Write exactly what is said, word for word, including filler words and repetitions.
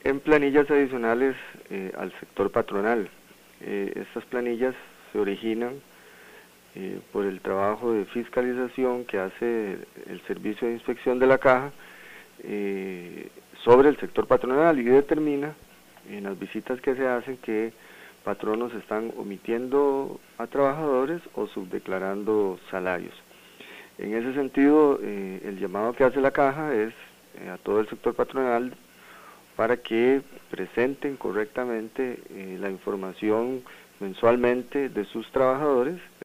en planillas adicionales eh, al sector patronal. Eh, estas planillas se originan eh, por el trabajo de fiscalización que hace el Servicio de Inspección de la Caja eh, sobre el sector patronal y determina en las visitas que se hacen que patronos están omitiendo a trabajadores o subdeclarando salarios. En ese sentido, eh, el llamado que hace la Caja es eh, a todo el sector patronal para que presenten correctamente eh, la información mensualmente de sus trabajadores